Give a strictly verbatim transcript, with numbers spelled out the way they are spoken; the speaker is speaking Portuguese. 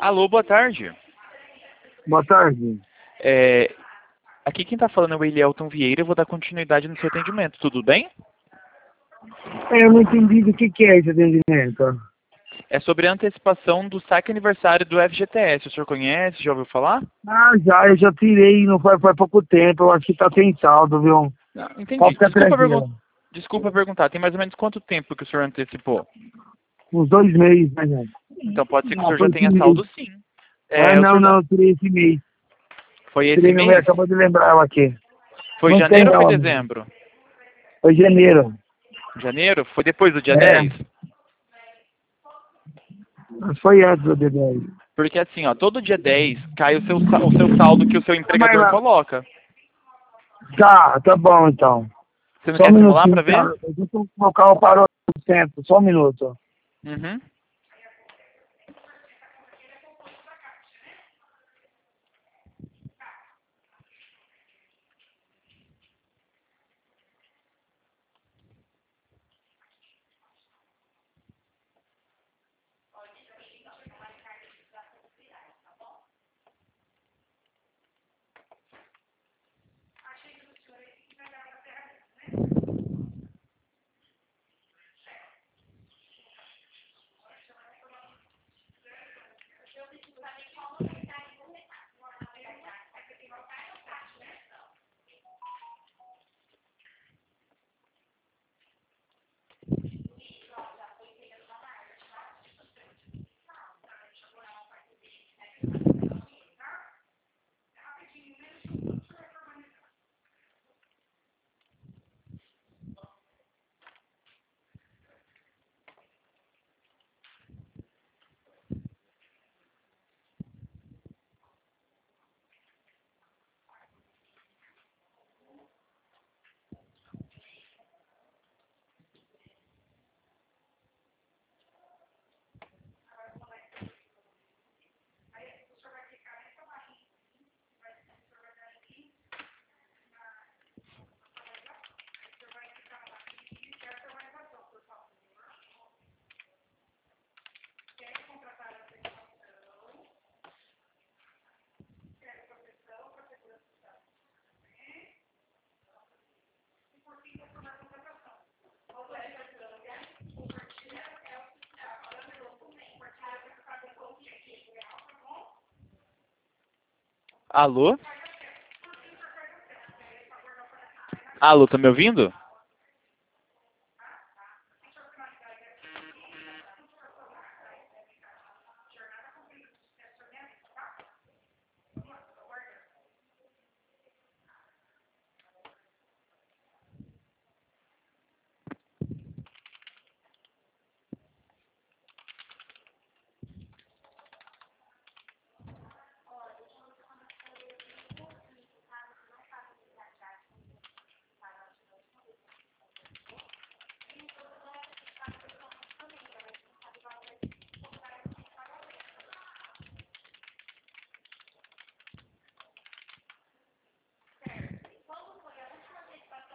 Alô, boa tarde. Boa tarde. É, aqui quem está falando é o Elielton Vieira, eu vou dar continuidade no seu atendimento, tudo bem? Eu não entendi do que, que é esse atendimento. É sobre a antecipação do saque aniversário do F G T S, o senhor conhece, já ouviu falar? Ah, já, eu já tirei, não faz, faz pouco tempo, eu acho que tá sem saldo, viu? Não, entendi. Pode ficar Desculpa, tranquilo. pergun Desculpa perguntar, tem mais ou menos quanto tempo que o senhor antecipou? Uns dois meses, né, gente? Então pode ser que o Não, senhor foi já esse tenha mês. saldo sim. Ah, É, o não, senhor não, já... eu tirei esse mês. Foi esse Tirei no mês, mês? acabou de lembrar eu aqui. Foi Não tem janeiro ou foi não, amigo. dezembro? Foi janeiro. Janeiro? Foi depois do dia É, dez? mas foi antes do D dez. Porque assim, ó, todo dia dez cai o seu, sa- o seu saldo que o seu Mas empregador lá. coloca. Tá, tá bom então. Você não Só um quer simular minutinho, pra ver? cara. Eu vou colocar o parou no centro, só um minuto. Uhum. Alô? Alô, tá me ouvindo?